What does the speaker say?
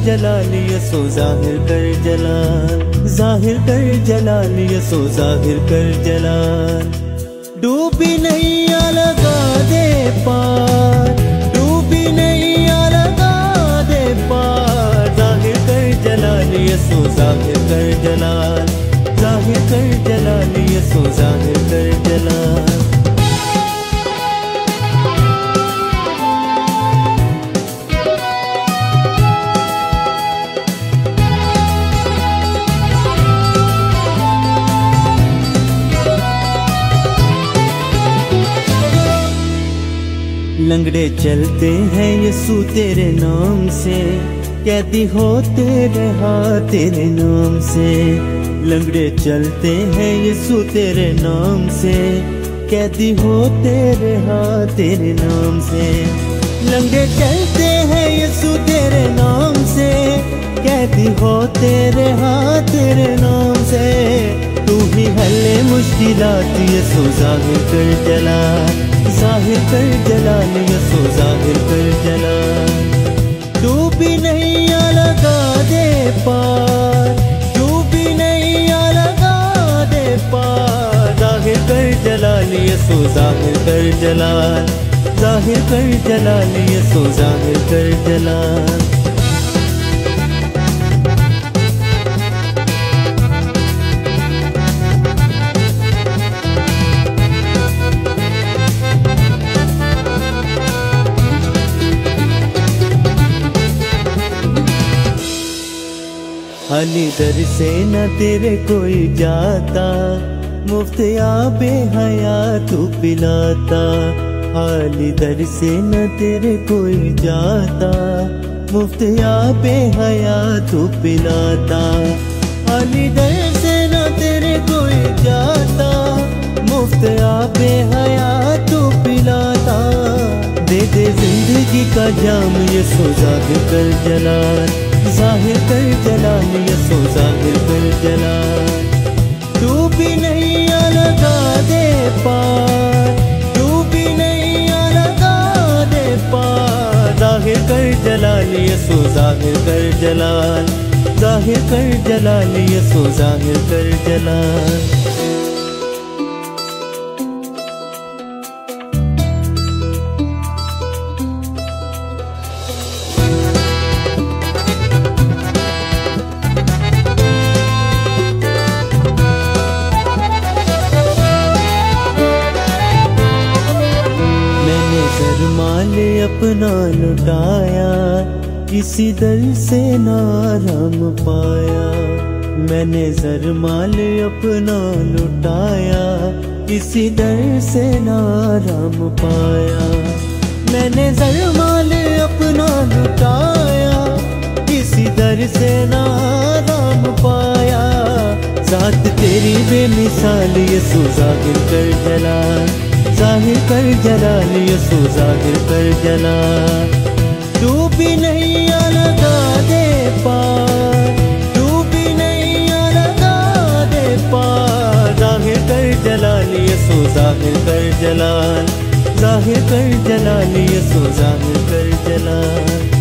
जलाल यसो जाहिर कर जलाल, जाहिर कर जलाल यसो जाहिर कर जलाल। डूबी नैया लगा दे पार, डूबी नैया लगा दे पार, जाहिर कर जलाल यसो जाहिर कर जलाल, जाहिर कर जलाल यसो जाहिर कर जलाल। लंगड़े चलते हैं यसू तेरे नाम से, कैदी होते रहा तेरे नाम से। लंगड़े चलते हैं यसू तेरे नाम से, कैदी होते रहा तेरे नाम से। लंगड़े चलते हैं यसू तेरे नाम से, कैदी होते रहा तेरे नाम से। तू ही हल्ले मुश्किलात यसू जाहिर कर जलाल, जाहिर कर जलाल यसो जाहिर कर जलाल। डूबी नैया लगा दे पार, डूबी नैया लगा दे पार, जाहिर कर जलाल यसो जाहिर कर जलाल, जाहिर कर जलाल यसो जाहिर कर जलाल। खाली दर से न तेरे कोई जाता, मुफ्त आबे हयात तू पिलाता। खाली दर से न तेरे कोई जाता, मुफ्त आबे हयात तू पिलाता। खाली दर से न तेरे कोई जाता, मुफ्त आबे हयात तू पिलाता। दे दे जिंदगी का जाम यसो जाहिर कर जलाल, जाहिर कर जलाल यसो जाहिर कर जलाल। डूबी नैया लगा दे पार, डूबी नैया लगा दे पार, जाहिर कर जलाल यसो जाहिर कर जलाल, जाहिर कर जलाल यसो जाहिर कर जलाल। माल अपना लुटाया, किसी दर से ना आराम पाया। मैंने जर माल अपना लुटाया, किसी दर से ना आराम पाया। मैंने जर माल अपना लुटाया, किसी दर से ना आराम पाया। जात तेरी बेमिसाल यसो जाहिर कर जलाल, जाहिर कर जलाल यसो जाहिर कर जलाल। डूबी नैया लगा दे पार, डूबी नैया लगा दे पार, जाहिर कर जलाल यसो जाहिर कर जलाल, जाहिर कर जलाल यसो जाहिर कर जलाल।